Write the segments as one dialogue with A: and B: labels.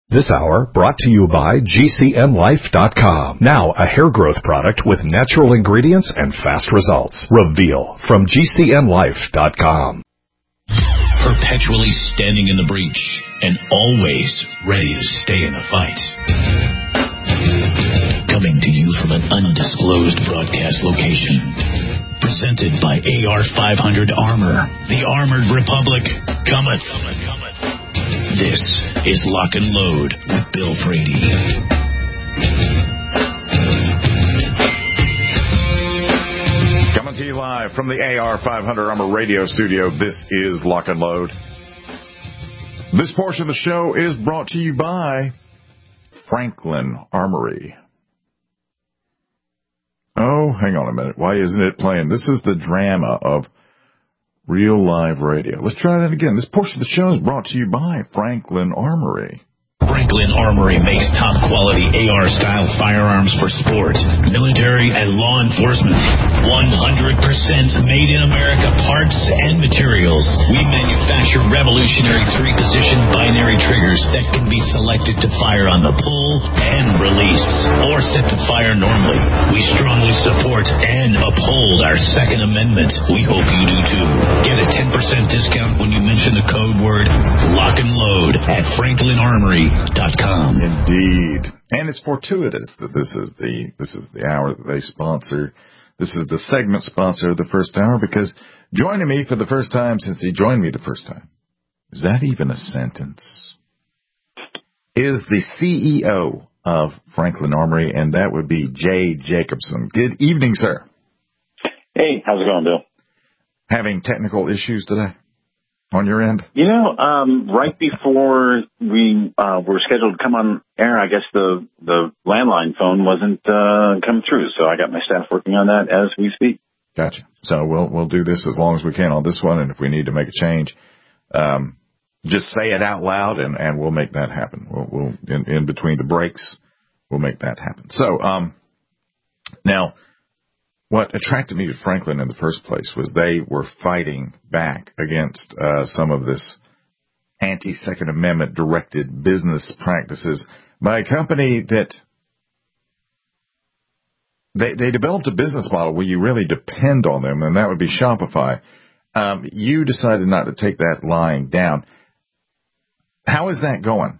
A: This hour brought to you by GCNlife.com. Now a hair growth product with natural ingredients and fast results. Reveal from GCNlife.com.
B: Perpetually standing in the breach and always ready to stay in the fight. Coming to you from an undisclosed broadcast location. Presented by AR-500 Armor, the Armored Republic cometh. This is Lock and Load with Bill Frady.
C: Coming to you live from the AR-500 Armor radio studio, this is Lock and Load. This portion of the show is brought to you by Franklin Armory. Oh, hang on a minute. Why isn't it playing? This is the drama of real live radio. Let's try that again. This portion of the show is brought to you by Franklin Armory.
B: Franklin Armory makes top-quality AR-style firearms for sport, military, and law enforcement. 100% made in America parts and materials. We manufacture revolutionary three-position binary triggers that can be selected to fire on the pull and release, or set to fire normally. We strongly support and uphold our Second Amendment. We hope you do too. Get a 10% discount when you mention the code word Lock and Load at FranklinArmory.com.
C: Indeed. And it's fortuitous that this is the hour that they sponsor. This is the segment sponsor of the first hour, because joining me for the first time since he joined me the first time, is that even a sentence, is the CEO of Franklin Armory, and that would be Jay Jacobson. Good evening, sir.
D: Hey, how's it going, Bill?
C: Having technical issues today on your end?
D: You know, right before we were scheduled to come on air, I guess the landline phone wasn't coming through, so I got my staff working on that as we speak.
C: Gotcha. So we'll do this as long as we can on this one, and if we need to make a change, just say it out loud, and we'll make that happen. We'll in between the breaks, we'll make that happen. So now, what attracted me to Franklin in the first place was they were fighting back against some of this anti-Second Amendment directed business practices by a company that they developed a business model where you really depend on them, and that would be Shopify. You decided not to take that lying down. How is that going?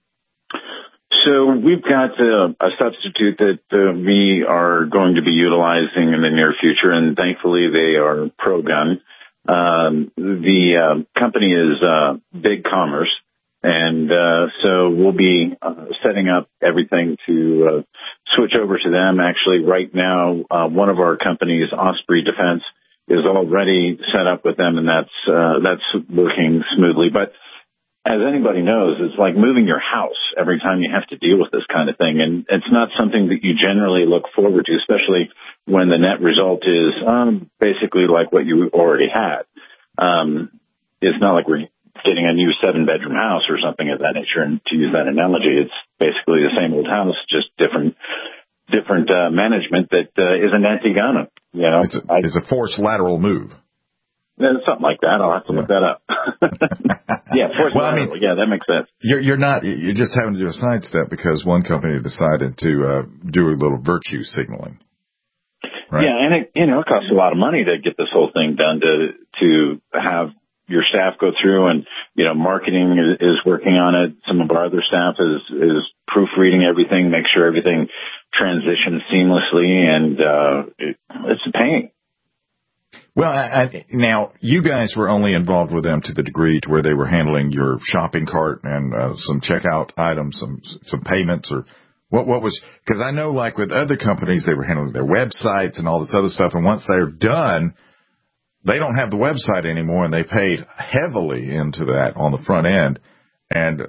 D: So we've got a substitute that we are going to be utilizing in the near future, and thankfully they are pro-gun. The company is Big Commerce, and so we'll be setting up everything to switch over to them. Actually, right now, one of our companies, Osprey Defense, is already set up with them, and that's working smoothly. But as anybody knows, it's like moving your house every time you have to deal with this kind of thing. And it's not something that you generally look forward to, especially when the net result is basically like what you already had. It's not like we're getting a new 7-bedroom house or something of that nature. And to use that analogy, it's basically the same old house, just different management that isn't anti-gun. You know,
C: it's a forced lateral move.
D: Something like that. I'll have to look that up. Yeah, yeah, that makes sense.
C: You're just having to do a sidestep because one company decided to do a little virtue signaling. Right?
D: Yeah, and it costs a lot of money to get this whole thing done, to have your staff go through, and marketing is working on it. Some of our other staff is proofreading everything, make sure everything transitions seamlessly, and it's a pain.
C: Well, now, you guys were only involved with them to the degree to where they were handling your shopping cart and some checkout items, some payments, or what was, because I know, like with other companies, they were handling their websites and all this other stuff, and once they're done, they don't have the website anymore, and they paid heavily into that on the front end. And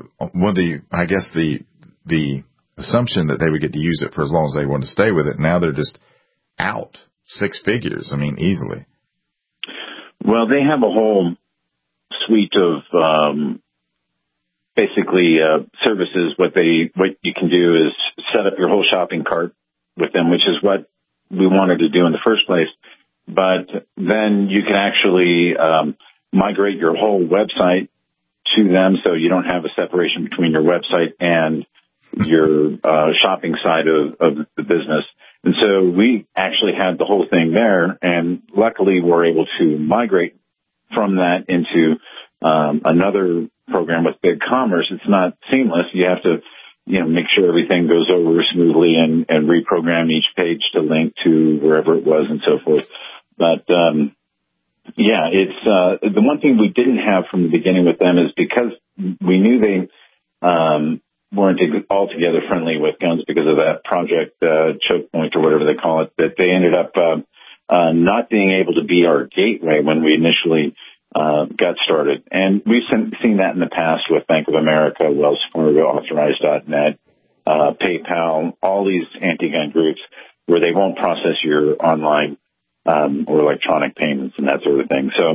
C: the assumption that they would get to use it for as long as they wanted to stay with it, now they're just out 6 figures, easily.
D: Well, they have a whole suite of basically services. What you can do is set up your whole shopping cart with them, which is what we wanted to do in the first place. But then you can actually migrate your whole website to them, so you don't have a separation between your website and your shopping side of the business. And so we actually had the whole thing there, and luckily we're able to migrate from that into another program with BigCommerce. It's not seamless. You have to, make sure everything goes over smoothly and reprogram each page to link to wherever it was and so forth. But it's the one thing we didn't have from the beginning with them is because we knew they weren't altogether friendly with guns because of that project choke point or whatever they call it, that they ended up not being able to be our gateway when we initially got started. And we've seen that in the past with Bank of America, Wells Fargo, Authorize.net, PayPal, all these anti-gun groups where they won't process your online or electronic payments and that sort of thing. So,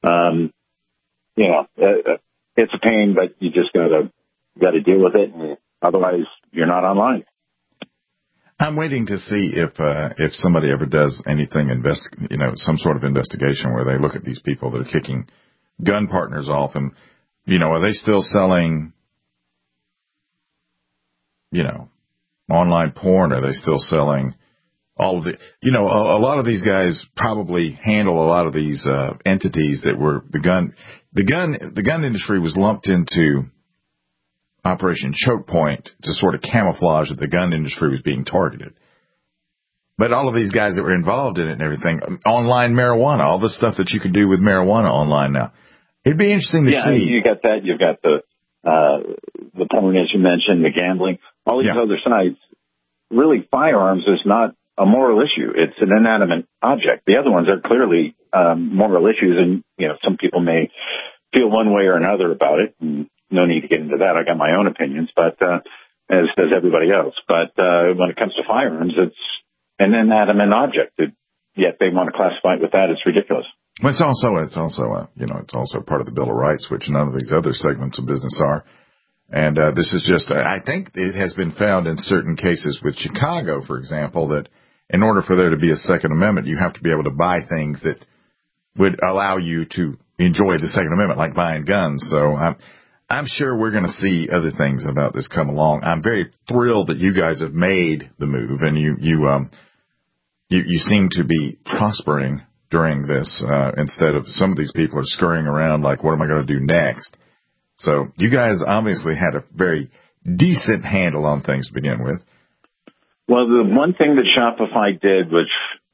D: it's a pain, but you just got to deal with it. Otherwise, you're not online.
C: I'm waiting to see if somebody ever does anything, some sort of investigation where they look at these people that are kicking gun partners off and, are they still selling, online porn? Are they still selling all of the, a lot of these guys probably handle a lot of these entities that were the gun industry was lumped into Operation Choke Point to sort of camouflage that the gun industry was being targeted. But all of these guys that were involved in it and everything, online marijuana, all the stuff that you can do with marijuana online now. It'd be interesting to see. Yeah,
D: you got that. You've got the porn, as you mentioned, the gambling, all these other sides. Really, firearms is not a moral issue. It's an inanimate object. The other ones are clearly moral issues, and some people may feel one way or another about it. And no need to get into that. I got my own opinions, but as does everybody else. But when it comes to firearms, it's an inanimate object. Yet they want to classify it with that. It's ridiculous.
C: Well, it's also part of the Bill of Rights, which none of these other segments of business are. And this is just, I think it has been found in certain cases with Chicago, for example, that in order for there to be a Second Amendment, you have to be able to buy things that would allow you to enjoy the Second Amendment, like buying guns. So I'm sure we're going to see other things about this come along. I'm very thrilled that you guys have made the move, and you seem to be prospering during this instead of some of these people are scurrying around like, what am I going to do next? So you guys obviously had a very decent handle on things to begin with.
D: Well, the one thing that Shopify did, which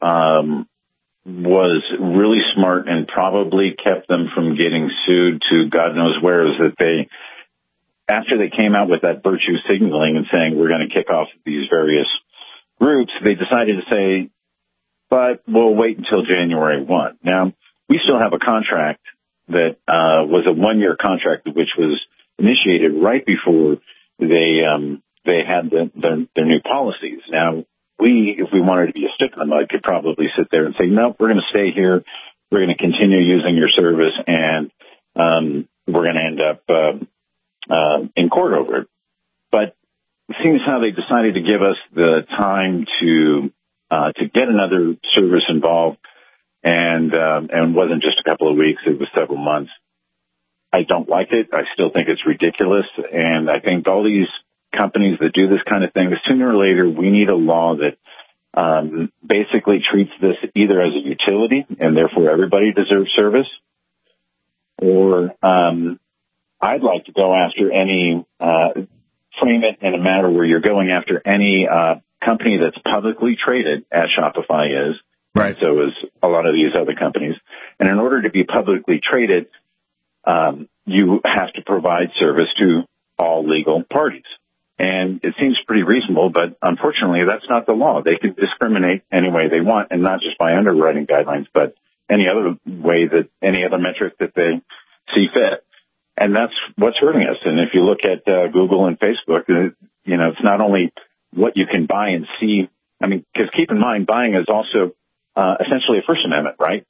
D: was really smart and probably kept them from getting sued to God knows where, is that after they came out with that virtue signaling and saying we're going to kick off these various groups, they decided to say, but we'll wait until January 1. Now, we still have a contract that was a one-year contract, which was initiated right before they had their new policies. Now, if we wanted to be a stick in the mud, could probably sit there and say, no, we're going to stay here. We're going to continue using your service, and we're going to end up in court over it. But seeing how they decided to give us the time to get another service involved, and wasn't just a couple of weeks, it was several months. I don't like it. I still think it's ridiculous, and I think all these companies that do this kind of thing, sooner or later, we need a law that basically treats this either as a utility, and therefore everybody deserves service, or I'd like to go after any, frame it in a manner where you're going after any company that's publicly traded, as Shopify is,
C: right?
D: So is a lot of these other companies. And in order to be publicly traded, you have to provide service to all legal parties. And it seems pretty reasonable, but unfortunately, that's not the law. They can discriminate any way they want, and not just by underwriting guidelines, but any other way, that any other metric that they see fit. And that's what's hurting us. And if you look at Google and Facebook, it's not only what you can buy and see. I mean, because keep in mind, buying is also essentially a First Amendment, right?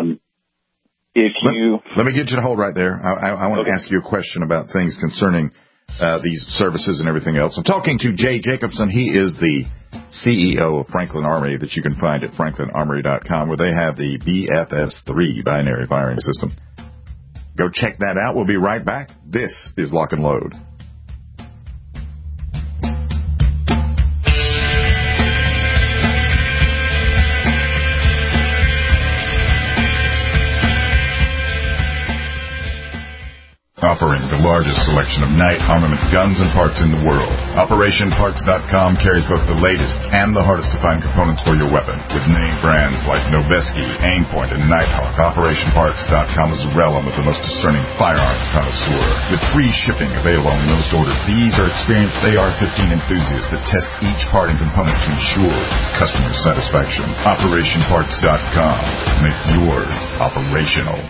C: Let me get you to hold right there. I want to ask you a question about things concerning these services and everything else. I'm talking to Jay Jacobson. He is the CEO of Franklin Armory, that you can find at franklinarmory.com, where they have the BFS3 binary firing system. Go check that out. We'll be right back. This is Lock and Load. Offering the largest selection of Knight armament guns and parts in the world. OperationParts.com carries both the latest and the hardest to find components for your weapon. With name brands like Noveske, Aimpoint, and Nighthawk, OperationParts.com is a realm of the most discerning firearms connoisseur. With free shipping available on most orders, these are experienced AR-15 enthusiasts that test each part and component to ensure customer satisfaction. OperationParts.com. Make yours operational.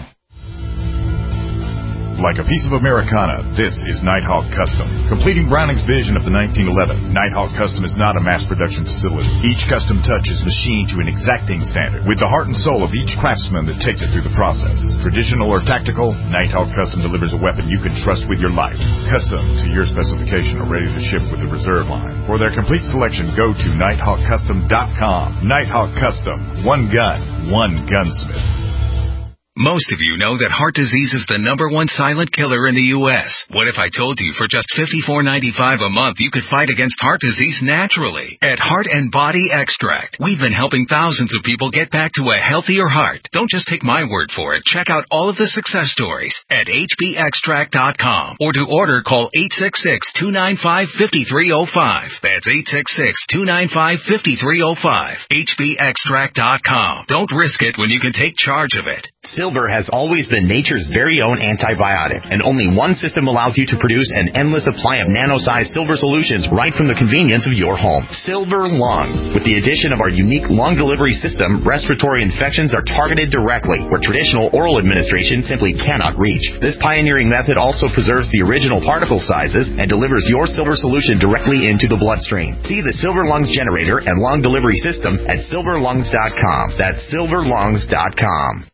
C: Like a piece of Americana, this is Nighthawk Custom. Completing Browning's vision of the 1911, Nighthawk Custom is not a mass production facility. Each custom touch is machined to an exacting standard, with the heart and soul of each craftsman that takes it through the process. Traditional or tactical, Nighthawk Custom delivers a weapon you can trust with your life. Custom to your specification or ready to ship with the reserve line. For their complete selection, go to NighthawkCustom.com. Nighthawk Custom. One gun, one gunsmith.
E: Most of you know that heart disease is the #1 silent killer in the U.S. What if I told you for just $54.95 a month you could fight against heart disease naturally? At Heart and Body Extract, we've been helping thousands of people get back to a healthier heart. Don't just take my word for it. Check out all of the success stories at hbextract.com. Or to order, call 866-295-5305. That's 866-295-5305. hbextract.com. Don't risk it when you can take charge of it.
F: Silver has always been nature's very own antibiotic, and only one system allows you to produce an endless supply of nano-sized silver solutions right from the convenience of your home. Silver Lungs. With the addition of our unique lung delivery system, respiratory infections are targeted directly, where traditional oral administration simply cannot reach. This pioneering method also preserves the original particle sizes and delivers your silver solution directly into the bloodstream. See the Silver Lungs generator and lung delivery system at silverlungs.com. That's silverlungs.com.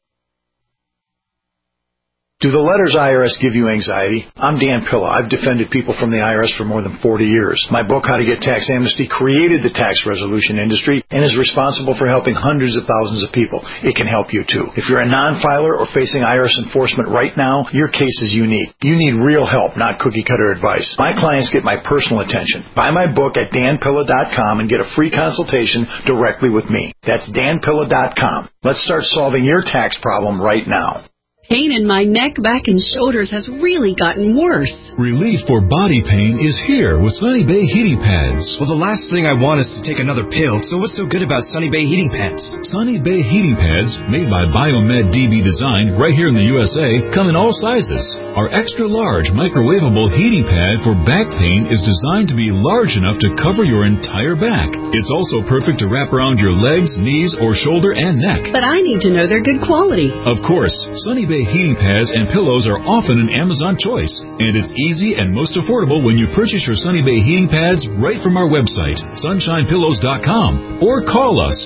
G: Do the letters IRS give you anxiety? I'm Dan Pilla. I've defended people from the IRS for more than 40 years. My book, How to Get Tax Amnesty, created the tax resolution industry and is responsible for helping hundreds of thousands of people. It can help you, too. If you're a non-filer or facing IRS enforcement right now, your case is unique. You need real help, not cookie-cutter advice. My clients get my personal attention. Buy my book at danpilla.com and get a free consultation directly with me. That's danpilla.com. Let's start solving your tax problem right now.
H: Pain in my neck, back, and shoulders has really gotten worse.
I: Relief for body pain is here with Sunny Bay heating pads.
J: Well, the last thing I want is to take another pill, so what's so good about Sunny Bay heating pads?
I: Sunny Bay heating pads, made by Biomed DB Design right here in the USA, come in all sizes. Our extra-large microwavable heating pad for back pain is designed to be large enough to cover your entire back. It's also perfect to wrap around your legs, knees, or shoulder and neck.
H: But I need to know they're good quality.
I: Of course, Sunny Bay heating pads and pillows are often an Amazon choice, and it's easy and most affordable when you purchase your Sunny Bay heating pads right from our website, sunshinepillows.com, or call us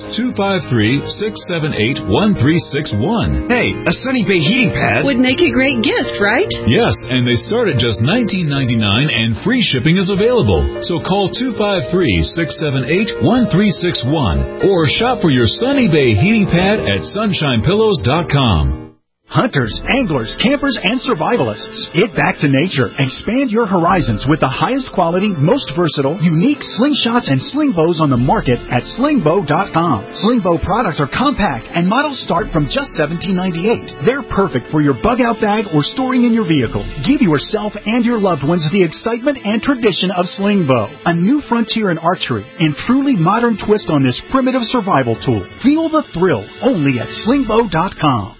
I: 253-678-1361.
J: Hey, a Sunny Bay heating pad
H: would make a great gift, right?
I: Yes, and they start at just $19.99 and free shipping is available. So call 253-678-1361 or shop for your Sunny Bay heating pad at sunshinepillows.com.
K: Hunters, anglers, campers, and survivalists. Get back to nature. Expand your horizons with the highest quality, most versatile, unique slingshots and sling bows on the market at slingbow.com. Slingbow products are compact and models start from just $17.98. They're perfect for your bug-out bag or storing in your vehicle. Give yourself and your loved ones the excitement and tradition of Slingbow, a new frontier in archery and truly modern twist on this primitive survival tool. Feel the thrill only at slingbow.com.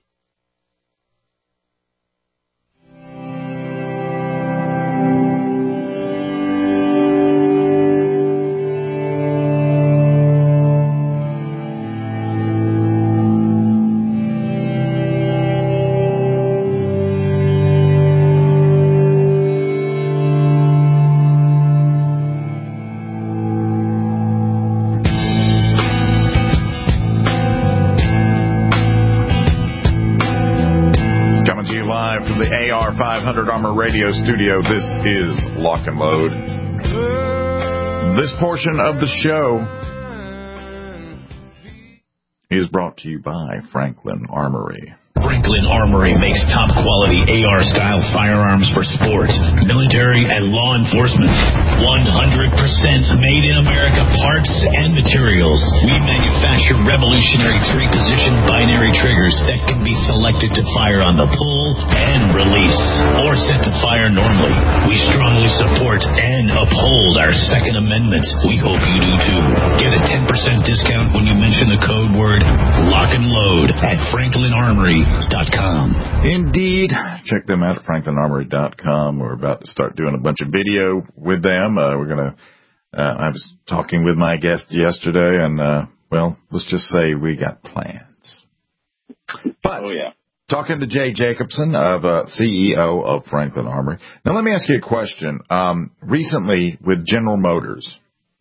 C: AR 500 Armor Radio Studio. This is Lock and Load. This portion of the show is brought to you by Franklin Armory.
B: Franklin Armory makes top quality AR style firearms for sports, military, and law enforcement. 100% made in America parts and materials. We manufacture revolutionary 3-position binary triggers that can be selected to fire on the pull and release, or set to fire normally. We strongly support and uphold our Second Amendment. We hope you do too. Get a 10% discount when you mention the code word Lock and Load at FranklinArmory.com.
C: Indeed. Check them out at FranklinArmory.com. We're about to start doing a bunch of video with them. I was talking with my guest yesterday, and, well, let's just say we got plans. But, talking to Jay Jacobson, CEO of Franklin Armory. Now, let me ask you a question. Recently, with General Motors,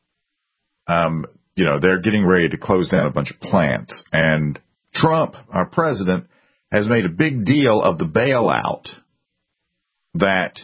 C: they're getting ready to close down a bunch of plants, and Trump, our president, has made a big deal of the bailout that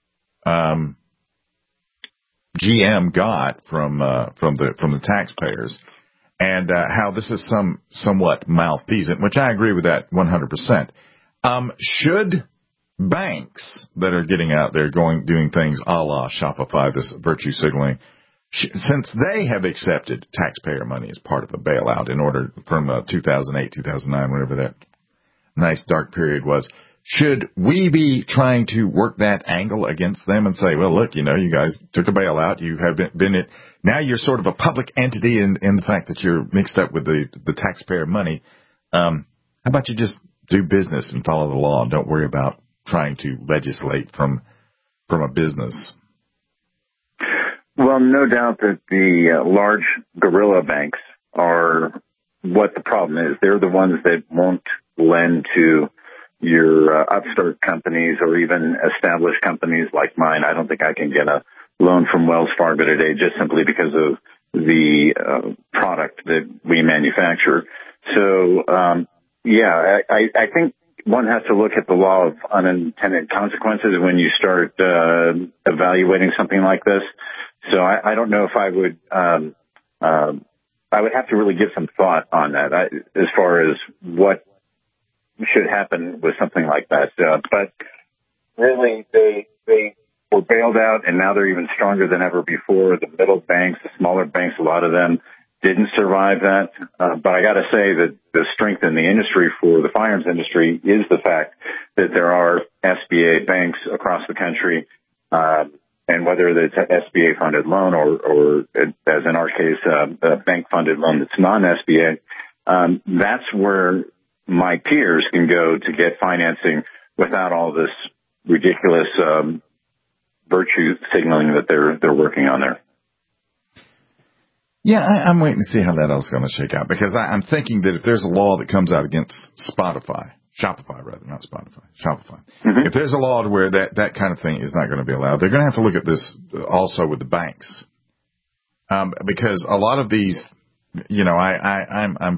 C: GM got from the taxpayers, and how this is somewhat malfeasant, which I agree with that 100%. Should banks that are getting out there doing things a la Shopify, this virtue signaling, since they have accepted taxpayer money as part of a bailout in order from 2008, 2009, whatever that nice dark period was, should we be trying to work that angle against them and say, well, look, you guys took a bailout, you have been it, now you're sort of a public entity in the fact that you're mixed up with the taxpayer money. How about you just do business and follow the law and don't worry about trying to legislate from a business?
D: Well, no doubt that the large guerrilla banks are what the problem is. They're the ones that won't lend to your upstart companies or even established companies like mine. I don't think I can get a loan from Wells Fargo today just simply because of the product that we manufacture. So, I think one has to look at the law of unintended consequences when you start evaluating something like this. So I don't know if I would have to really give some thought on that as far as what should happen with something like that. But really, they were bailed out, and now they're even stronger than ever before. The middle banks, the smaller banks, a lot of them didn't survive that. But I got to say that the strength in the industry for the firearms industry is the fact that there are SBA banks across the country, and whether it's an SBA-funded loan or, as in our case, a bank-funded loan that's non-SBA, that's where my peers can go to get financing without all this ridiculous virtue signaling that they're working on there.
C: Yeah, I'm waiting to see how that all's going to shake out, because I'm thinking that if there's a law that comes out against Shopify, not Spotify, Shopify. Mm-hmm. If there's a law to where that kind of thing is not going to be allowed, they're going to have to look at this also with the banks, because a lot of these, I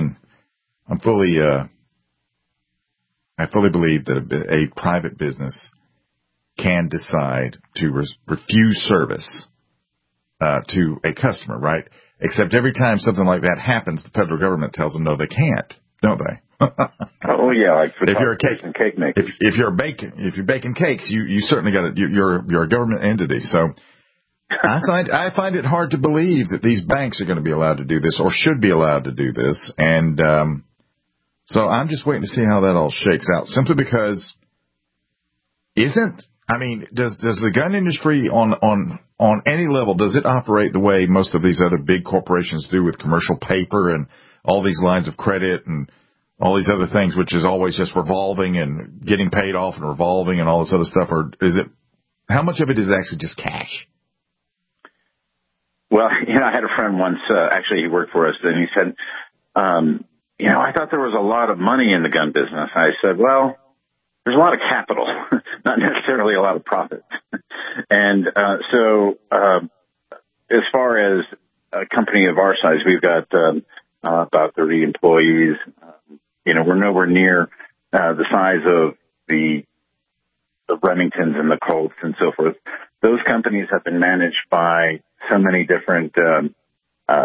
C: fully believe that a private business can decide to refuse service to a customer, right? Except every time something like that happens, the federal government tells them no, they can't, don't they?
D: Oh yeah, like for
C: if you're a cake
D: maker.
C: If you're baking cakes, you certainly got you're a government entity. So I find it hard to believe that these banks are going to be allowed to do this or should be allowed to do this, and so I'm just waiting to see how that all shakes out. Simply because does the gun industry on any level, does it operate the way most of these other big corporations do with commercial paper and all these lines of credit and all these other things, which is always just revolving and getting paid off and revolving and all this other stuff? Or how much of it is actually just cash?
D: Well, I had a friend once, actually he worked for us, and he said, I thought there was a lot of money in the gun business. I said, well, there's a lot of capital, not necessarily a lot of profit. And so as far as a company of our size, we've got about 30 employees. We're nowhere near the size of the Remingtons and the Colts and so forth. Those companies have been managed by so many different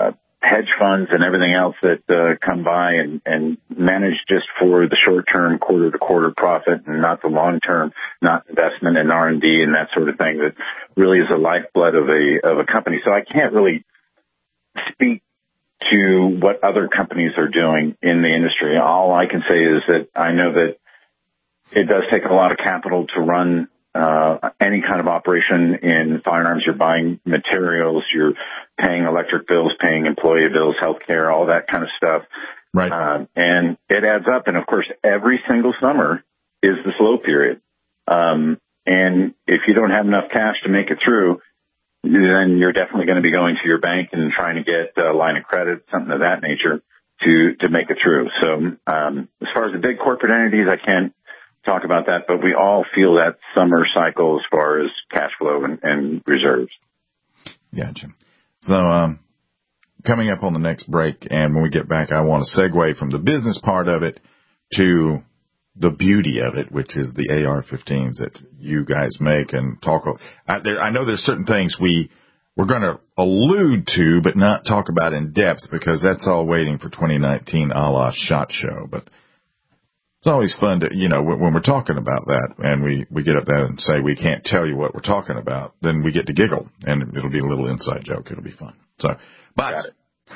D: hedge funds and everything else that come by and manage just for the short-term, quarter-to-quarter profit and not the long-term, not investment in R&D and that sort of thing that really is the lifeblood of a company. So I can't really speak to what other companies are doing in the industry. All I can say is that I know that it does take a lot of capital to run any kind of operation in firearms. You're buying materials, you're paying electric bills, paying employee bills, healthcare, all that kind of stuff.
C: Right.
D: And it adds up. And of course, every single summer is the slow period. And if you don't have enough cash to make it through, then you're definitely going to be going to your bank and trying to get a line of credit, something of that nature to make it through. So, as far as the big corporate entities, I can't talk about that, but we all feel that summer cycle as far as cash flow and reserves.
C: Gotcha. So, coming up on the next break, and when we get back, I want to segue from the business part of it to the beauty of it, which is the AR-15s that you guys make and talk. I know there's certain things we're going to allude to, but not talk about in depth because that's all waiting for 2019 a la SHOT Show. But it's always fun to, when we're talking about that and we get up there and say we can't tell you what we're talking about, then we get to giggle and it'll be a little inside joke. It'll be fun. So, but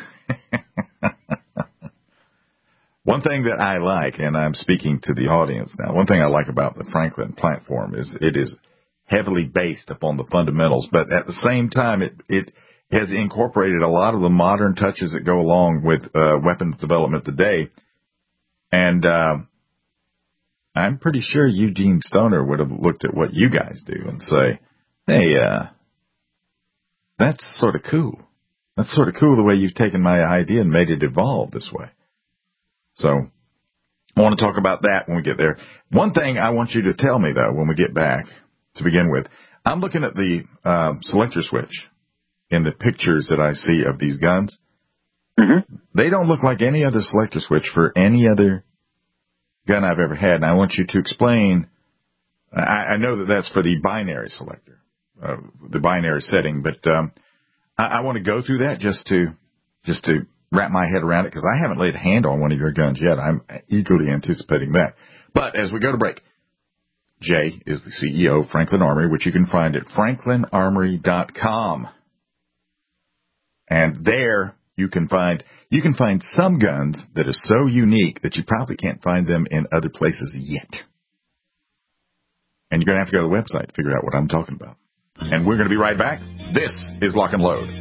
C: one thing that I like, and I'm speaking to the audience now, one thing I like about the Franklin platform is it is heavily based upon the fundamentals, but at the same time, it has incorporated a lot of the modern touches that go along with weapons development today. And I'm pretty sure Eugene Stoner would have looked at what you guys do and say, hey, that's sort of cool. That's sort of cool the way you've taken my idea and made it evolve this way. So I want to talk about that when we get there. One thing I want you to tell me, though, when we get back to begin with, I'm looking at the selector switch in the pictures that I see of these guns.
D: Mm-hmm.
C: They don't look like any other selector switch for any other gun I've ever had. And I want you to explain. I know that that's for the binary selector, the binary setting, but I want to go through that just to wrap my head around it, because I haven't laid a hand on one of your guns yet. I'm eagerly anticipating that. But as we go to break, Jay is the CEO of Franklin Armory, which you can find at franklinarmory.com. And there you can find some guns that are so unique that you probably can't find them in other places yet. And you're going to have to go to the website to figure out what I'm talking about. And we're going to be right back. This is Lock and Load.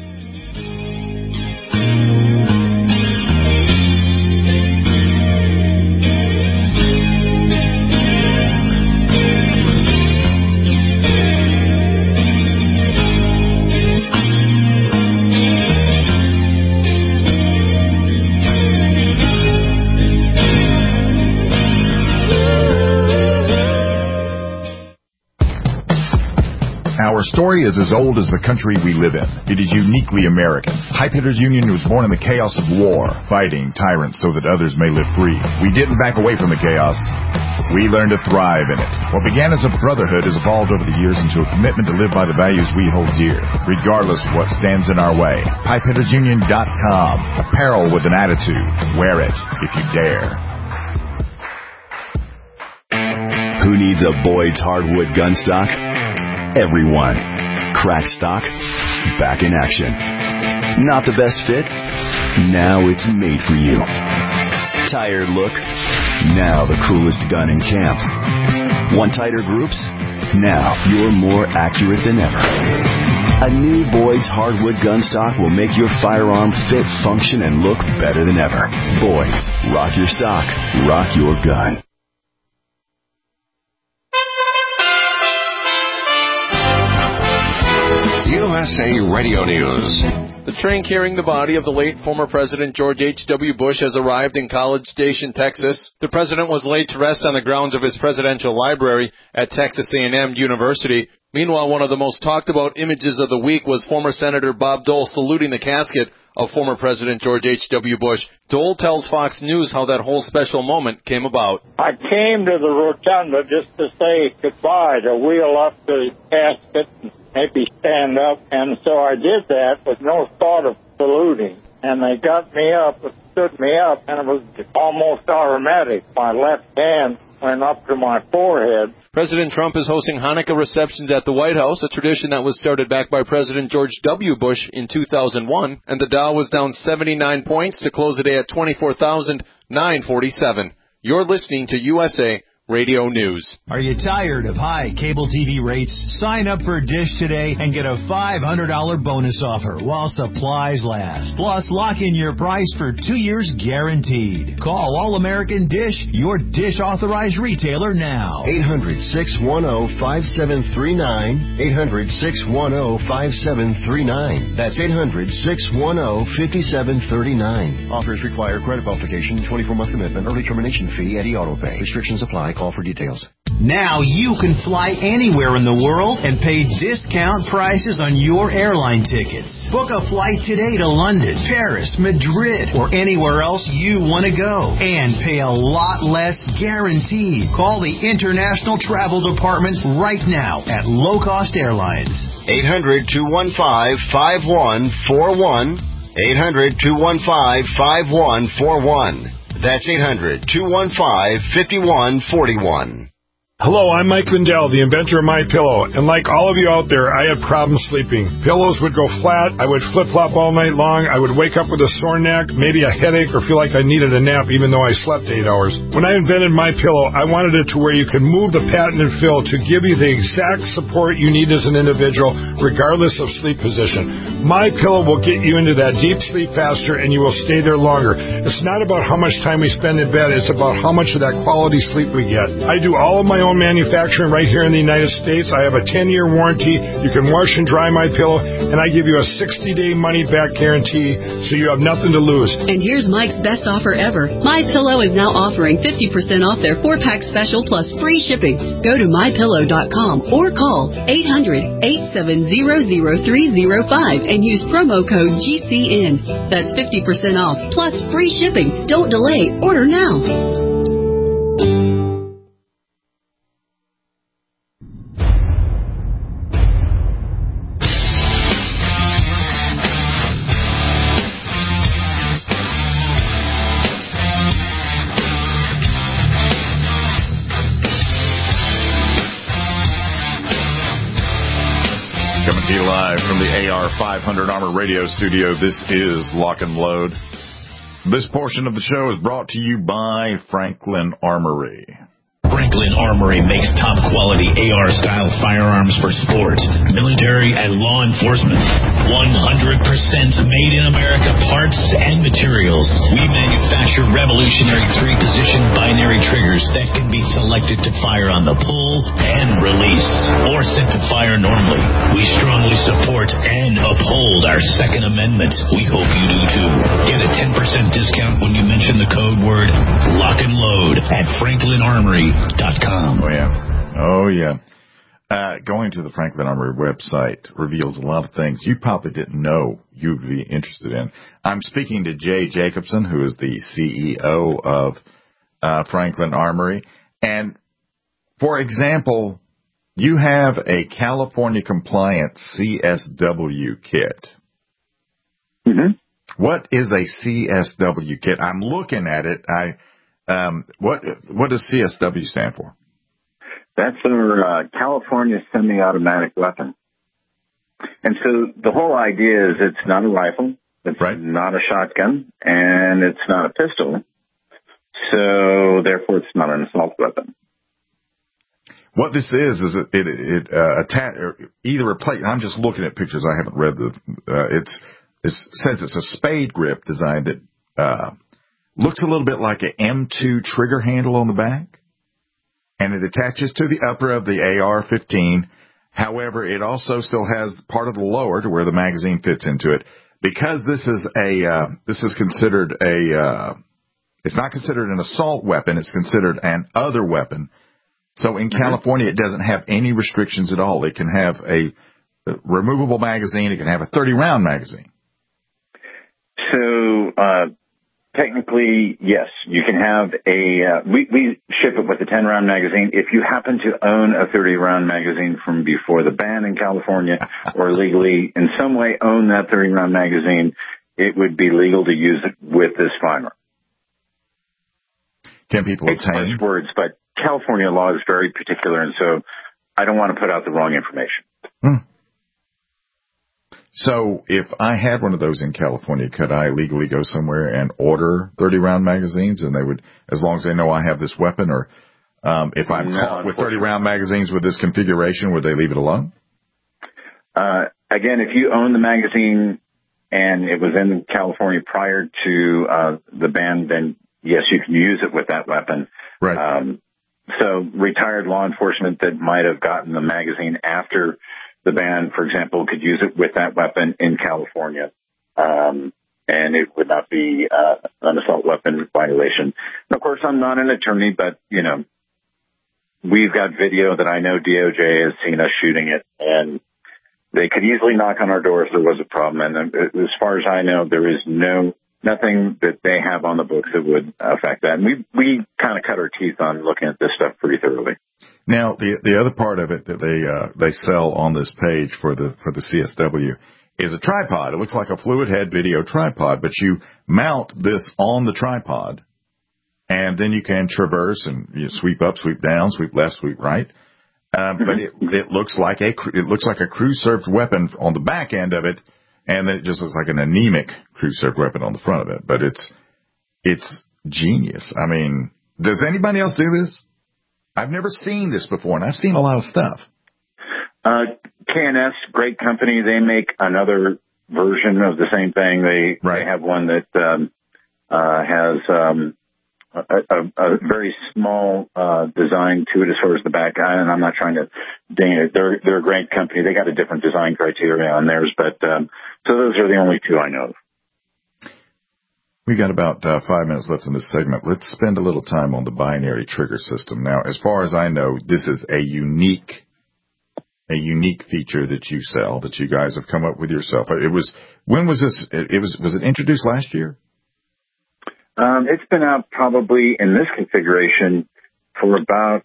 C: Our story is as old as the country we live in. It is uniquely American. Pipe Hitters Union was born in the chaos of war, fighting tyrants so that others may live free. We didn't back away from the chaos. We learned to thrive in it. What began as a brotherhood has evolved over the years into a commitment to live by the values we hold dear, regardless of what stands in our way. PipeHittersUnion.com. Apparel with an attitude. Wear it if you dare.
L: Who needs a Boyd's hardwood gun stock? Everyone. Cracked stock, back in action. Not the best fit? Now it's made for you. Tired look? Now the coolest gun in camp. Want tighter groups? Now you're more accurate than ever. A new Boyd's hardwood gun stock will make your firearm fit, function, and look better than ever. Boyd's. Rock your stock. Rock your gun.
M: USA Radio News.
N: The train carrying the body of the late former President George H.W. Bush has arrived in College Station, Texas. The president was laid to rest on the grounds of his presidential library at Texas A&M University. Meanwhile, one of the most talked about images of the week was former Senator Bob Dole saluting the casket of former President George H.W. Bush. Dole tells Fox News how that whole special moment came about.
O: I came to the rotunda just to say goodbye, to wheel up the casket and maybe stand up, and so I did that with no thought of saluting. and they got me up, stood me up, and it was almost automatic. My left hand went up to my forehead.
N: President Trump is hosting Hanukkah receptions at the White House, a tradition that was started back by President George W. Bush in 2001, and the Dow was down 79 points to close the day at 24,947. You're listening to USA Radio News.
P: Are you tired of high cable TV rates? Sign up for Dish today and get a $500 bonus offer while supplies last. Plus, lock in your price for 2 years guaranteed. Call All American Dish, your Dish authorized retailer now.
Q: 800-610-5739. 800-610-5739. That's 800-610-5739. Offers require credit qualification, 24-month commitment, early termination fee, and auto pay. Restrictions apply. Call for details.
P: Now you can fly anywhere in the world and pay discount prices on your airline tickets. Book a flight today to London, Paris, Madrid, or anywhere else you want to go. And pay a lot less guaranteed. Call the International Travel Department right now at Low Cost Airlines.
Q: 800-215-5141. 800-215-5141. That's 800-215-5141.
R: Hello, I'm Mike Lindell, the inventor of MyPillow, and like all of you out there, I had problems sleeping. Pillows would go flat, I would flip-flop all night long, I would wake up with a sore neck, maybe a headache, or feel like I needed a nap even though I slept 8 hours. When I invented MyPillow, I wanted it to where you can move the patented fill to give you the exact support you need as an individual, regardless of sleep position. MyPillow will get you into that deep sleep faster, and you will stay there longer. It's not about how much time we spend in bed, it's about how much of that quality sleep we get. I do all of my own manufacturing right here in the United States. I have a 10-year warranty. You can wash and dry MyPillow, and I give you a 60-day money-back guarantee, so you have nothing to lose.
H: And here's Mike's best offer ever. MyPillow is now offering 50% off their 4-pack special plus free shipping. Go to MyPillow.com or call 800-870-0305 and use promo code GCN. That's 50% off plus free shipping. Don't delay. Order now.
C: Live from the AR500 Armor Radio Studio, this is Lock and Load. This portion of the show is brought to you by Franklin Armory.
B: Franklin Armory makes top-quality AR-style firearms for sport, military, and law enforcement. 100% made in America parts and materials. We manufacture revolutionary 3-position binary triggers that can be selected to fire on the pull and release, or set to fire normally. We strongly support and uphold our Second Amendment. We hope you do too. Get a 10% discount when you mention the code word Lock and Load at FranklinArmory.com.
C: Oh, yeah. Going to the Franklin Armory website reveals a lot of things you probably didn't know you'd be interested in. I'm speaking to Jay Jacobson, who is the CEO of Franklin Armory. And, for example, you have a California-compliant CSW kit.
D: Mm-hmm.
C: What is a CSW kit? I'm looking at it. What does CSW stand for?
D: That's our California semi-automatic weapon. And so the whole idea is it's not a rifle, it's not a shotgun, and it's not a pistol. So therefore, it's not an assault weapon.
C: What this is it either a plate. I'm just looking at pictures. I haven't read it says it's a spade grip design that looks a little bit like an M2 trigger handle on the back, and it attaches to the upper of the AR-15. However, it also still has part of the lower to where the magazine fits into it. Because this is considered it's not considered an assault weapon. It's considered an other weapon. So in California, it doesn't have any restrictions at all. It can have a removable magazine. It can have a 30-round magazine.
D: So, technically, yes, you can have we ship it with a 10-round magazine. If you happen to own a 30-round magazine from before the ban in California or legally in some way own that 30-round magazine, it would be legal to use it with this firearm.
C: Can people obtain
D: words? But California law is very particular, and so I don't want to put out the wrong information.
C: So if I had one of those in California, could I legally go somewhere and order 30-round magazines, and they would, as long as they know I have this weapon, or if I'm caught with 30-round magazines with this configuration, would they leave it alone?
D: Again, if you own the magazine and it was in California prior to the ban, then yes, you can use it with that weapon.
C: Right.
D: So retired law enforcement that might have gotten the magazine after the ban, for example, could use it with that weapon in California. And it would not be an assault weapon violation. And of course, I'm not an attorney, but, you know, we've got video that I know DOJ has seen us shooting it, and they could easily knock on our door if there was a problem. And as far as I know, there is nothing that they have on the books that would affect that. And we kind of cut our teeth on looking at this stuff pretty thoroughly.
C: Now, the other part of it that they sell on this page for the CSW is a tripod. It looks like a fluid head video tripod, but you mount this on the tripod, and then you can traverse and sweep up, sweep down, sweep left, sweep right. But it looks like a crew-served weapon on the back end of it, and then it just looks like an anemic crew-served weapon on the front of it. But it's genius. I mean, does anybody else do this? I've never seen this before, and I've seen a lot of stuff.
D: K&S, great company. They make another version of the same thing. They have one that has a very small design to it as far as the back. And I'm not trying to ding it. They're a great company. They got a different design criteria on theirs, but so those are the only two I know of.
C: We got about 5 minutes left in this segment. Let's spend a little time on the binary trigger system. Now, as far as I know, this is a unique feature that you sell, that you guys have come up with yourself. When was this? Was it introduced last year?
D: It's been out probably in this configuration for about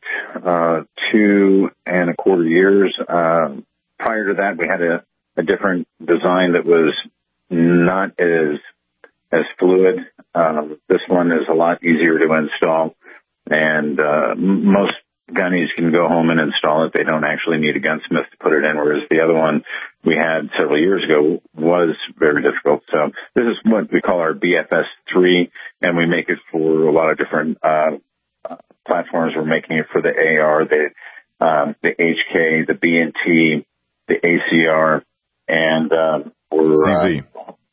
D: 2.25 years. Prior to that, we had a different design that was not as fluid. This one is a lot easier to install, and most gunnies can go home and install it. They don't actually need a gunsmith to put it in, whereas the other one we had several years ago was very difficult. So this is what we call our BFS3, and we make it for a lot of different platforms. We're making it for the AR, the HK, the B&T, the ACR, and
C: CZ.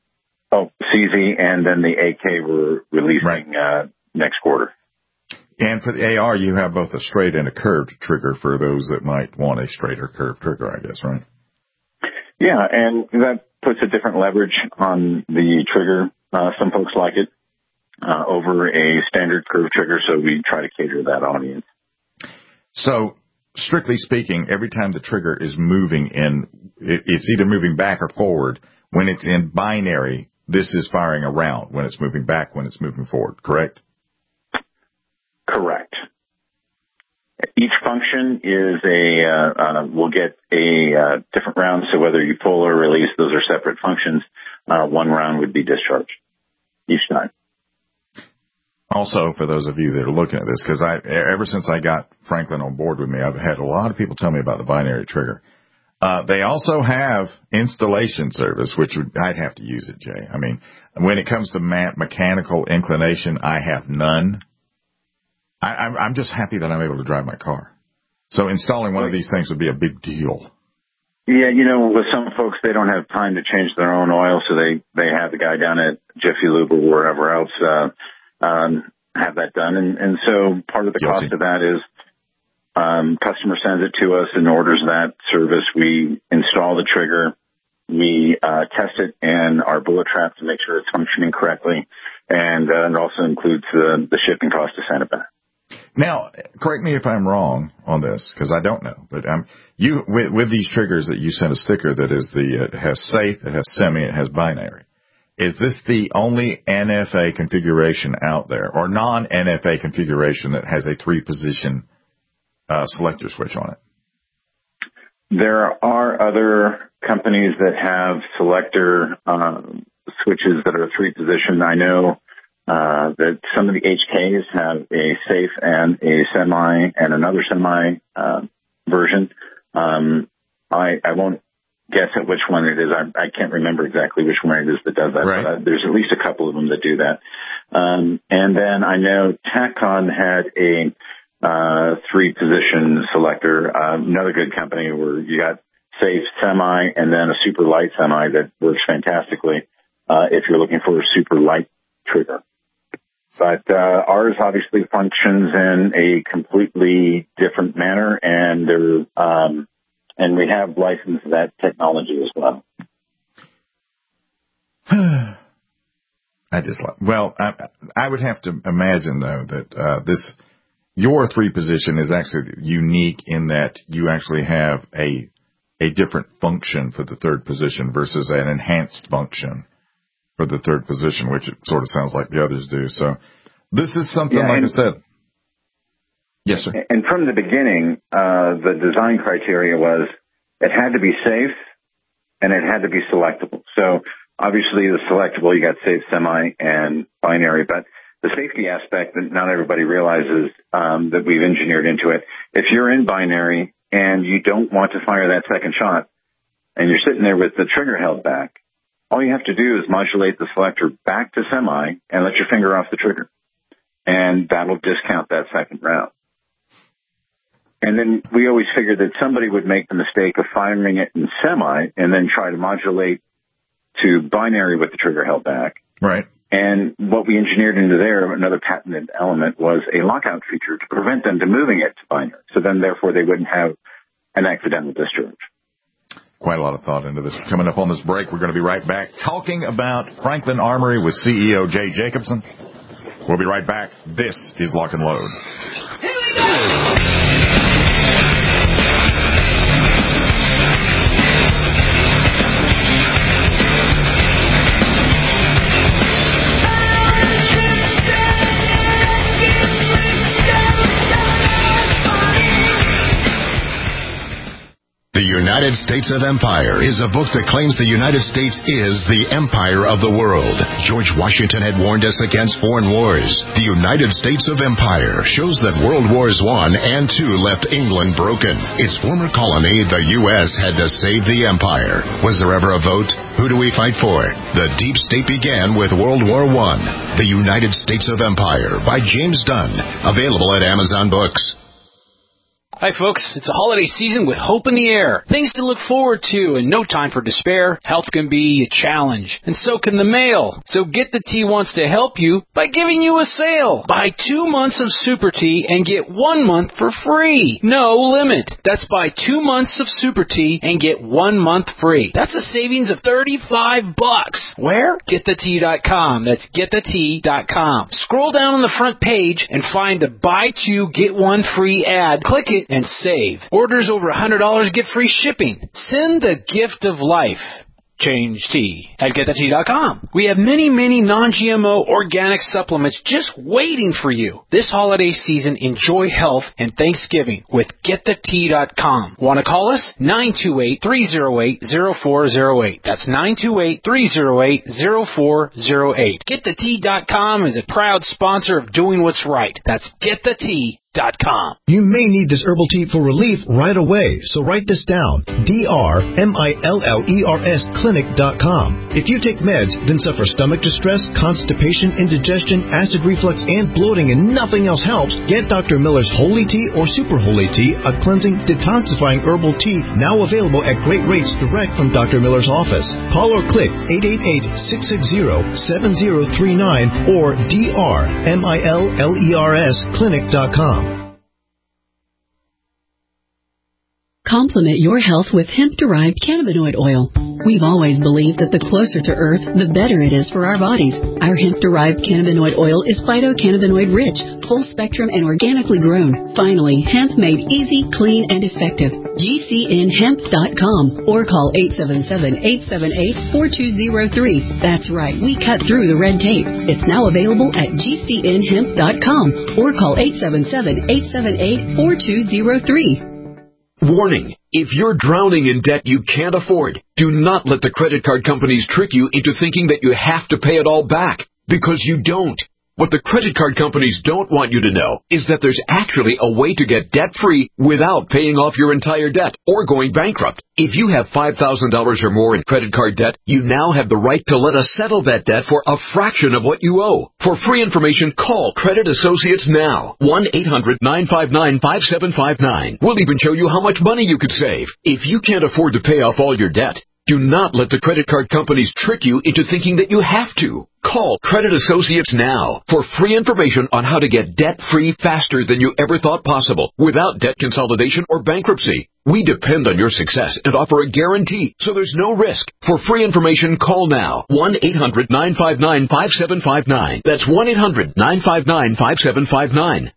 D: CZ, and then the AK we're releasing next quarter.
C: And for the AR, you have both a straight and a curved trigger for those that might want a straight or curved trigger, I guess, right?
D: Yeah, and that puts a different leverage on the trigger. Some folks like it over a standard curved trigger, so we try to cater to that audience.
C: So, strictly speaking, every time the trigger is moving it's either moving back or forward. When it's in binary, this is firing a round. When it's moving back, when it's moving forward, correct?
D: Correct. Each function is will get a different round, so whether you pull or release, those are separate functions. One round would be discharged each time.
C: Also, for those of you that are looking at this, because ever since I got Franklin on board with me, I've had a lot of people tell me about the binary trigger. They also have installation service, which I'd have to use it, Jay. I mean, when it comes to mechanical inclination, I have none. I'm just happy that I'm able to drive my car. So installing one of these things would be a big deal.
D: Yeah, with some folks, they don't have time to change their own oil, so they have the guy down at Jiffy Lube or wherever else have that done. And so part of the cost of that is customer sends it to us and orders that service. We install the trigger. We test it in our bullet trap to make sure it's functioning correctly. And it also includes the shipping cost to send it back.
C: Now, correct me if I'm wrong on this, because I don't know. But with these triggers that you sent a sticker that is it has safe, it has semi, it has binary. Is this the only NFA configuration out there, or non-NFA configuration that has a 3-position selector switch on it?
D: There are other companies that have selector switches that are 3-position. I know that some of the HKs have a safe and a semi and another semi version. I won't guess at which one it is. I can't remember exactly which one it is that does that.
C: Right.
D: But there's at least a couple of them that do that. And then I know TACCON had a 3-position selector. Another good company where you got safe, semi, and then a super light semi that works fantastically if you're looking for a super light trigger. But ours obviously functions in a completely different manner, and and we have licensed that technology as well.
C: I would have to imagine though that your 3-position is actually unique in that you actually have a different function for the 3rd position versus an enhanced function for the 3rd position, which it sort of sounds like the others do. So this is something, like I said. Yes, sir.
D: And from the beginning, the design criteria was it had to be safe and it had to be selectable. So obviously the selectable, you got safe, semi, and binary, but the safety aspect that not everybody realizes that we've engineered into it, if you're in binary and you don't want to fire that second shot and you're sitting there with the trigger held back, all you have to do is modulate the selector back to semi and let your finger off the trigger. And that'll discount that second round. And then we always figured that somebody would make the mistake of firing it in semi and then try to modulate to binary with the trigger held back.
C: Right.
D: And what we engineered into there, another patented element, was a lockout feature to prevent them to moving it to binary. So then, therefore, they wouldn't have an accidental discharge.
C: Quite a lot of thought into this. Coming up on this break, we're going to be right back talking about Franklin Armory with CEO Jay Jacobson. We'll be right back. This is Lock and Load.
B: Here we go!
S: The United States of Empire is a book that claims the United States is the empire of the world. George Washington had warned us against foreign wars. The United States of Empire shows that World Wars I and II left England broken. Its former colony, the U.S., had to save the empire. Was there ever a vote? Who do we fight for? The deep state began with World War I. The United States of Empire by James Dunn. Available at Amazon Books.
T: Hi, folks. It's the holiday season with hope in the air. Things to look forward to and no time for despair. Health can be a challenge, and so can the mail. So Get the Tea wants to help you by giving you a sale. Buy 2 months of Super Tea and get 1 month for free. No limit. That's buy 2 months of Super Tea and get 1 month free. That's a savings of $35. Where? GetTheTea.com. That's GetTheTea.com. Scroll down on the front page and find the Buy 2, Get 1 free ad. Click it and save. Orders over $100 get free shipping. Send the gift of life. Change tea at GetTheTea.com. We have many non-GMO organic supplements just waiting for you. This holiday season, enjoy health and Thanksgiving with GetTheTea.com. Want to call us? 928-308-0408. That's 928-308-0408. GetTheTea.com is a proud sponsor of doing what's right. That's GetTheTea.com.
U: You may need this herbal tea for relief right away, so write this down. DRMILLERS Clinic.com. If you take meds, then suffer stomach distress, constipation, indigestion, acid reflux, and bloating, and nothing else helps, get Dr. Miller's Holy Tea or Super Holy Tea, a cleansing, detoxifying herbal tea now available at great rates direct from Dr. Miller's office. Call or click 888-660-7039 or DRMILLERS Clinic.com.
H: Complement your health with hemp-derived cannabinoid oil. We've always believed that the closer to Earth, the better it is for our bodies. Our hemp-derived cannabinoid oil is phytocannabinoid-rich, full-spectrum, and organically grown. Finally, hemp made easy, clean, and effective. GCNHemp.com or call 877-878-4203. That's right, we cut through the red tape. It's now available at GCNHemp.com or call 877-878-4203.
V: Warning.
A: If you're drowning in debt you can't afford, do not let the credit card companies trick you into thinking that you have to pay it all back, because you don't. What the credit card companies don't want you to know is that there's actually a way to get debt-free without paying off your entire debt or going bankrupt. If you have $5,000 or more in credit card debt, you now have the right to let us settle that debt for a fraction of what you owe. For free information, call Credit Associates now. 1-800-959-5759. We'll even show you how much money you could save. If you can't afford to pay off all your debt, do not let the credit card companies trick you into thinking that you have to. Call Credit Associates now for free information on how to get debt-free faster than you ever thought possible without debt consolidation or bankruptcy. We depend on your success and offer a guarantee, so there's no risk. For free information, call now. 1-800-959-5759. That's 1-800-959-5759.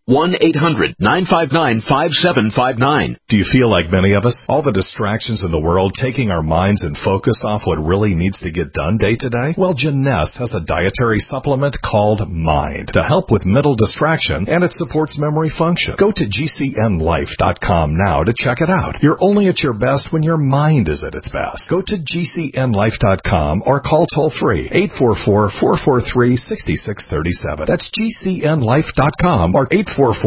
A: 1-800-959-5759.
V: Do you feel like many of us? All the distractions in the world taking our minds and focus off what really needs to get done day to day? Well, Jeunesse has a dietary supplement called Mind to help with mental distraction, and it supports memory function. Go to GCNlife.com now to check it out. You're only at your best when your mind is at its best. Go to GCNlife.com or call toll-free 844-443-6637. That's GCNlife.com or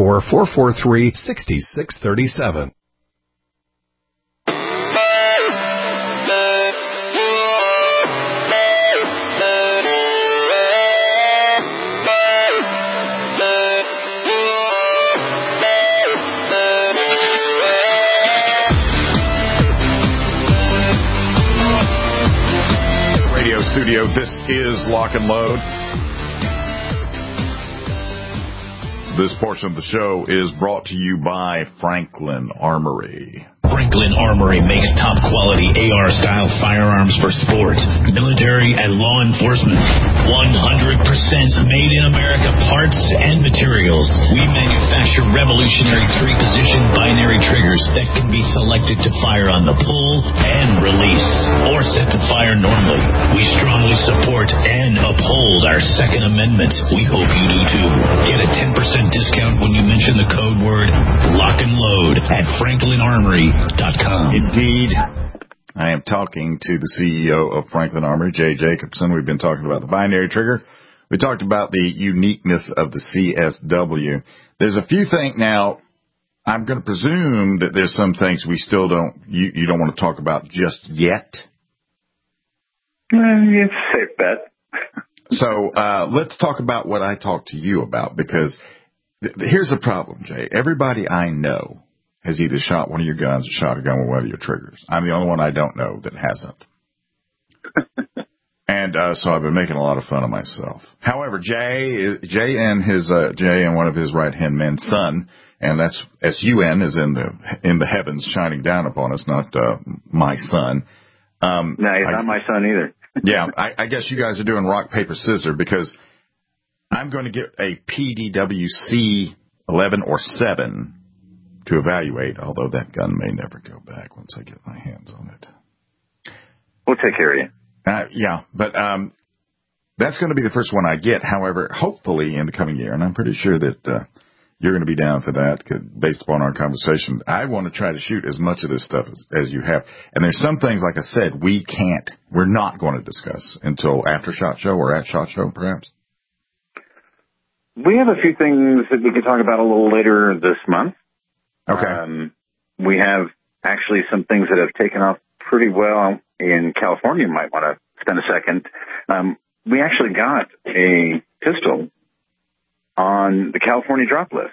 V: 844-443-6637.
C: Studio. This is Lock and Load. This portion of the show is brought to you by Franklin Armory.
B: Franklin Armory makes top-quality AR-style firearms for sports, military, and law enforcement. 100% made in America parts and materials. We manufacture revolutionary 3-position binary triggers that can be selected to fire on the pull and release, or set to fire normally. We strongly support and uphold our Second Amendment. We hope you do too. Get a 10% discount when you mention the code word Lock and Load at FranklinArmory.com.
C: Indeed. I am talking to the CEO of Franklin Armory, Jay Jacobson. We've been talking about the binary trigger. We talked about the uniqueness of the CSW. There's a few things now. I'm going to presume that there's some things we still you don't want to talk about just yet.
D: It's a safe bet.
C: So let's talk about what I talked to you about, because here's the problem, Jay. Everybody I know has either shot one of your guns or shot a gun with one of your triggers. I'm the only one I don't know that hasn't. And so I've been making a lot of fun of myself. However, Jay and one of his right-hand men, son, and that's SUN, is in the heavens shining down upon us, not my son.
D: No, he's not my son either.
C: Yeah, I guess you guys are doing rock, paper, scissors, because I'm going to get a PDWC 11 or 7 to evaluate, although that gun may never go back once I get my hands on it.
D: We'll take care of you.
C: Yeah, but that's going to be the first one I get. However, hopefully in the coming year, and I'm pretty sure that you're going to be down for that based upon our conversation. I want to try to shoot as much of this stuff as you have. And there's some things, like I said, we're not going to discuss until after SHOT Show or at SHOT Show, perhaps.
D: We have a few things that we can talk about a little later this month.
C: Okay.
D: We have actually some things that have taken off pretty well in California. You might want to spend a second. We actually got a pistol on the California drop list.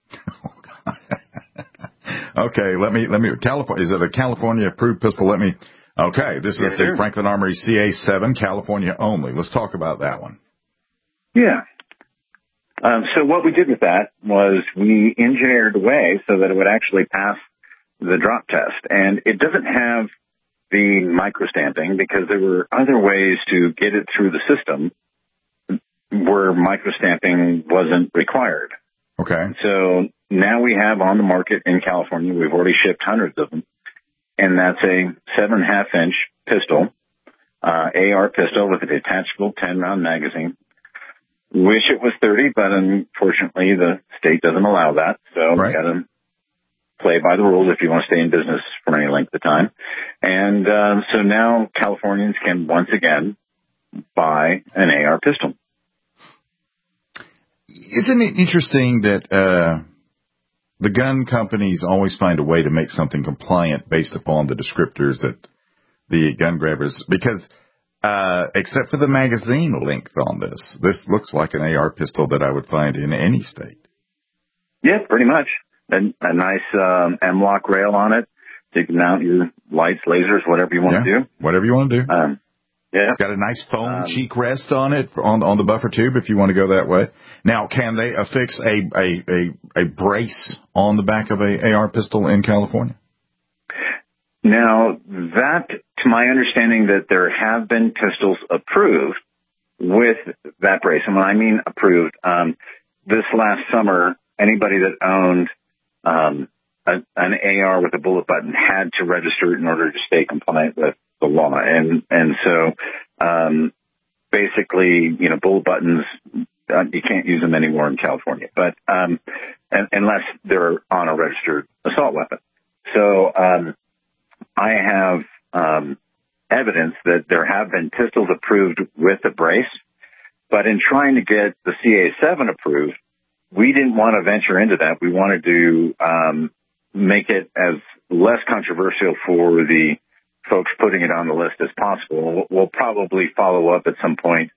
C: Okay, let me. California, is it a California approved pistol? Okay, this is the Franklin Armory CA7, California only. Let's talk about that one.
D: Yeah. So what we did with that was we engineered a way so that it would actually pass the drop test. And it doesn't have the microstamping because there were other ways to get it through the system where microstamping wasn't required.
C: Okay.
D: So now we have on the market in California, we've already shipped hundreds of them, and that's a 7.5-inch pistol, AR pistol with a detachable 10-round magazine. Wish it was 30, but unfortunately the state doesn't allow that, so we got to play by the rules if you want to stay in business for any length of time. And so now Californians can once again buy an AR pistol.
C: Isn't it interesting that the gun companies always find a way to make something compliant based upon the descriptors that the gun grabbers, because except for the magazine length on this looks like an AR pistol that I would find in any state.
D: Yeah, pretty much. A nice M-LOK rail on it. So you can mount your lights, lasers, whatever you want to do.
C: Whatever you want to do.
D: Yeah.
C: It's got a nice foam cheek rest on it, on the buffer tube, if you want to go that way. Now, can they affix a brace on the back of a AR pistol in California?
D: Now, that, to my understanding, that there have been pistols approved with that brace. And when I mean approved, this last summer, anybody that owned an AR with a bullet button had to register it in order to stay compliant with the law. And so, basically, you know, bullet buttons, you can't use them anymore in California, but, unless they're on a registered assault weapon. So, I have, evidence that there have been pistols approved with a brace, but in trying to get the CA7 approved, we didn't want to venture into that. We wanted to, make it as less controversial for the folks putting it on the list as possible. We'll probably follow up at some point,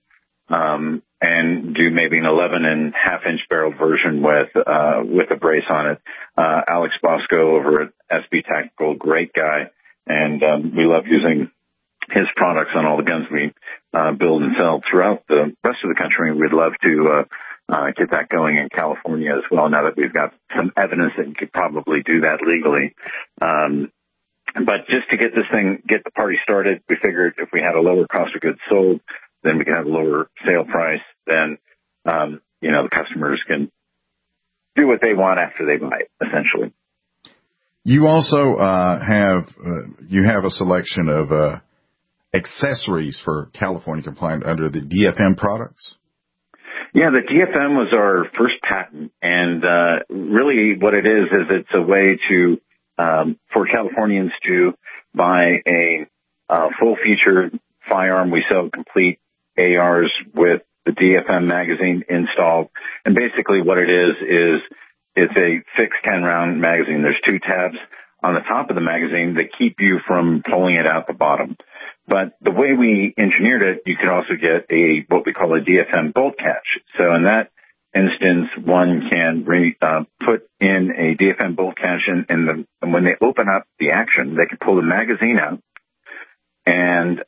D: and do maybe an 11.5-inch barrel version with a brace on it. Alex Bosco over at SB Tactical, great guy. And, we love using his products on all the guns we, build and sell throughout the rest of the country. We'd love to, get that going in California as well, now that we've got some evidence that you could probably do that legally. But just to get the party started, we figured if we had a lower cost of goods sold, then we can have a lower sale price. Then, you know, the customers can do what they want after they buy it, essentially.
C: You also have a selection of accessories for California compliant under the DFM products.
D: Yeah, the DFM was our first patent, and really what it is it's a way to for Californians to buy a full-featured firearm. We sell complete ARs with the DFM magazine installed, and basically what it is it's a fixed 10-round magazine. There's 2 tabs on the top of the magazine that keep you from pulling it out the bottom. But the way we engineered it, you could also get what we call a DFM bolt catch. So in that instance, one can put in a DFM bolt catch, and when they open up the action, they can pull the magazine out and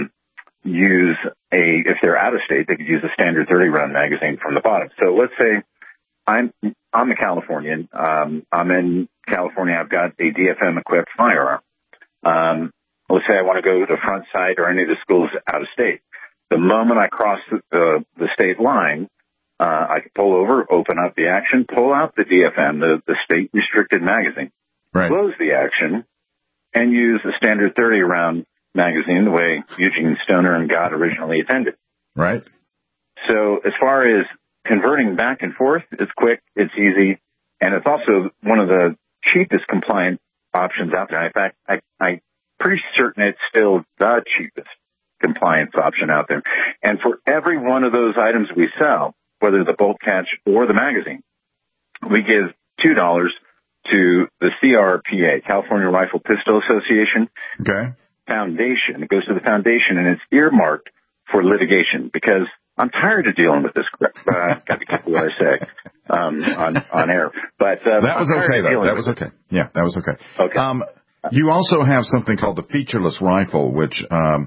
D: use if they're out of state, they could use a standard 30-round magazine from the bottom. So let's say I'm a Californian. I'm in California. I've got a DFM-equipped firearm. Let's say I want to go to the front side or any of the schools out of state. The moment I cross the state line, I can pull over, open up the action, pull out the DFM, the state-restricted magazine, right, close the action, and use a standard 30-round magazine the way Eugene Stoner and God originally intended.
C: Right.
D: So as far as converting back and forth, it's quick, it's easy, and it's also one of the cheapest compliant options out there. In fact, I'm pretty certain it's still the cheapest compliance option out there. And for every one of those items we sell, whether the bolt catch or the magazine, we give $2 to the CRPA, California Rifle Pistol Association Foundation. It goes to the foundation, and it's earmarked for litigation because I'm tired of dealing with this crap. Got to be careful what I say on air. But
C: that was okay, though. That was okay. Yeah, that was okay.
D: Okay.
C: You also have something called the featureless rifle, which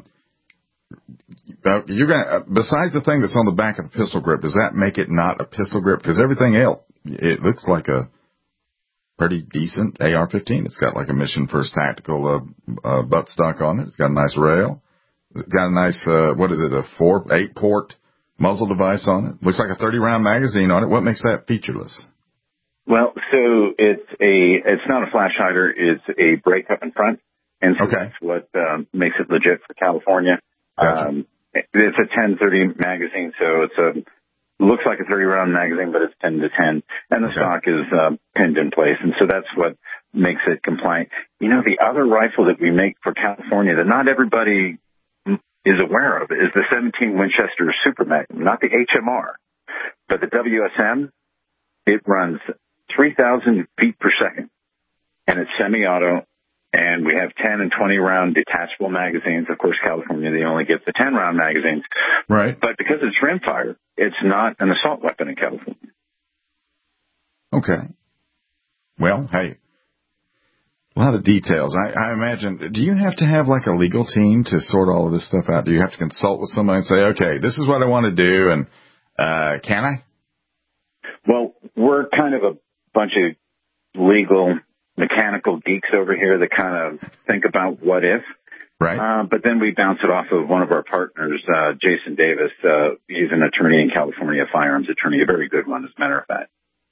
C: you're going besides the thing that's on the back of the pistol grip, does that make it not a pistol grip? Because everything else, it looks like a pretty decent AR-15. It's got like a Mission First Tactical buttstock on it. It's got a nice rail. It's got a nice, a 8-port muzzle device on it. Looks like a 30-round magazine on it. What makes that featureless?
D: Well, so it's not a flash hider. It's a breakup in front. And so that's what makes it legit for California. Gotcha. It's a 10-30 magazine, so it's looks like a 30-round magazine, but it's 10 to 10, and the stock is pinned in place, and so that's what makes it compliant. You know, the other rifle that we make for California that not everybody is aware of is the 17 Winchester Super Magnum, not the HMR, but the WSM. It runs 3,000 feet per second, and it's semi-auto, and we have 10 and 20-round detachable magazines. Of course, California, they only get the 10-round magazines.
C: Right.
D: But because it's rimfire, it's not an assault weapon in California.
C: Okay. Well, hey, a lot of details. I imagine, do you have to have like a legal team to sort all of this stuff out? Do you have to consult with somebody and say, okay, this is what I want to do, and can I?
D: Well, we're kind of a bunch of legal mechanical geeks over here that kind of think about what if.
C: Right.
D: But then we bounce it off of one of our partners, Jason Davis. He's an attorney in California, a firearms attorney, a very good one, as a matter of fact.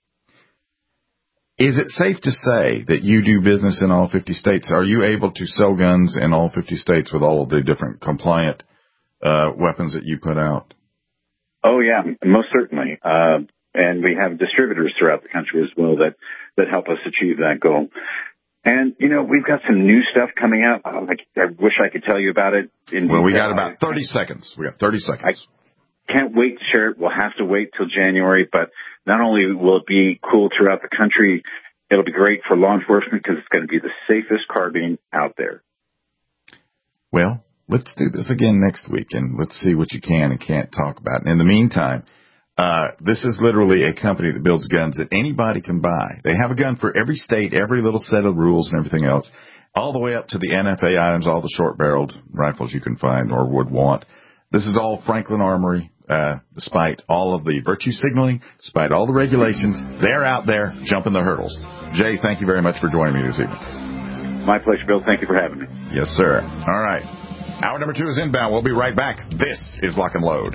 C: Is it safe to say that you do business in all 50 states? Are you able to sell guns in all 50 states with all of the different compliant weapons that you put out?
D: Oh, yeah, most certainly. And we have distributors throughout the country as well that help us achieve that goal. And, you know, we've got some new stuff coming out. I wish I could tell you about it.
C: Well, we got about 30 seconds. We got 30 seconds.
D: I can't wait to share it. We'll have to wait till January, but not only will it be cool throughout the country, it'll be great for law enforcement because it's going to be the safest carbine out there.
C: Well, let's do this again next week, and let's see what you can and can't talk about. And in the meantime, this is literally a company that builds guns that anybody can buy. They have a gun for every state, every little set of rules and everything else, all the way up to the NFA items, all the short-barreled rifles you can find or would want. This is all Franklin Armory, despite all of the virtue signaling, despite all the regulations. They're out there jumping the hurdles. Jay, thank you very much for joining me this evening.
D: My pleasure, Bill. Thank you for having me.
C: Yes, sir. All right. Hour number 2 is inbound. We'll be right back. This is Lock and Load.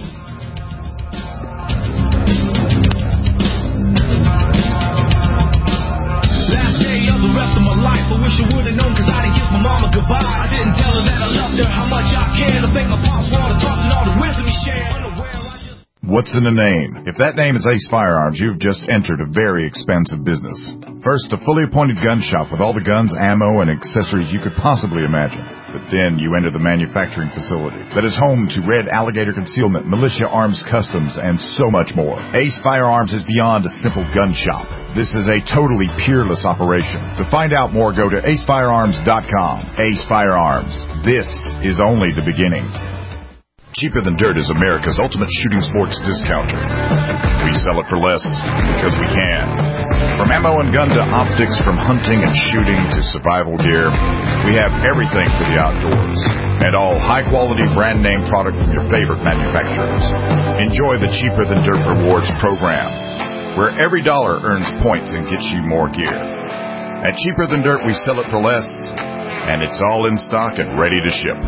E: I wish I would've known cause I didn't kiss my mama goodbye. I didn't tell her that I loved her, how much I cared. I thank my pops for all the talks and all the wisdom he shared.
C: What's in a name? If that name is Ace Firearms, you've just entered a very expensive business. First, a fully appointed gun shop with all the guns, ammo, and accessories you could possibly imagine. But then you enter the manufacturing facility that is home to Red Alligator Concealment, Militia Arms Customs, and so much more. Ace Firearms is beyond a simple gun shop. This is a totally peerless operation. To find out more, go to acefirearms.com. Ace Firearms. This is only the beginning. Cheaper Than Dirt is America's ultimate shooting sports discounter. We sell it for less because we can. From ammo and gun to optics, from hunting and shooting to survival gear, we have everything for the outdoors. And all high-quality brand-name product from your favorite manufacturers. Enjoy the Cheaper Than Dirt Rewards program, where every dollar earns points and gets you more gear. At Cheaper Than Dirt, we sell it for less, and it's all in stock and ready to ship.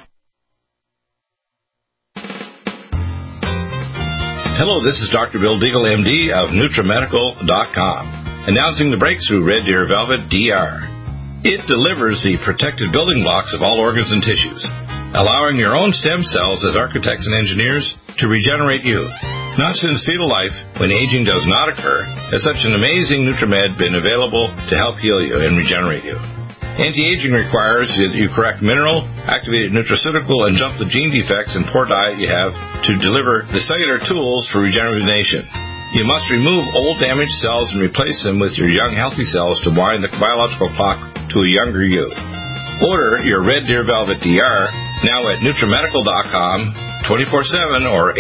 F: Hello, this is Dr. Bill Deagle, MD of NutriMedical.com, announcing the breakthrough Red Deer Velvet DR. It delivers the protected building blocks of all organs and tissues, allowing your own stem cells as architects and engineers to regenerate you. Not since fetal life, when aging does not occur, has such an amazing NutriMed been available to help heal you and regenerate you. Anti-aging requires that you correct mineral, activated nutraceutical, and jump the gene defects and poor diet you have to deliver the cellular tools for regeneration. You must remove old damaged cells and replace them with your young healthy cells to wind the biological clock to a younger you. Order your Red Deer Velvet DR now at NutriMedical.com 24/7 or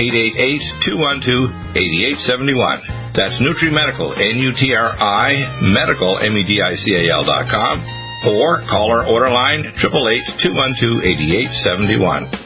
F: 888-212-8871. That's NutriMedical, N-U-T-R-I, Medical, MEDICAL.com. Or call our order line 888-212-8871.